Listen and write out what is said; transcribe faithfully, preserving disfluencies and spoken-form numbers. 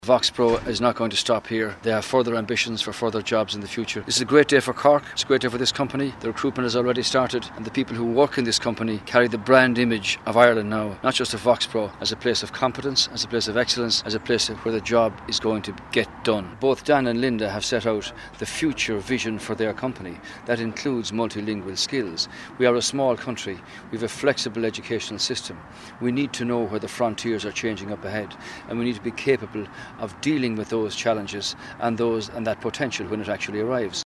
VoxPro is not going to stop here. They have further ambitions for further jobs in the future. This is a great day for Cork. It's a great day for this company. The recruitment has already started, and the people who work in this company carry the brand image of Ireland now, not just of VoxPro, as a place of competence, as a place of excellence, as a place where the job is going to get done. Both Dan and Linda have set out the future vision for their company. That includes multilingual skills. We are a small country. We have a flexible educational system. We need to know where the frontiers are changing up ahead, and we need to be capable of dealing with those challenges and those and that potential when it actually arrives.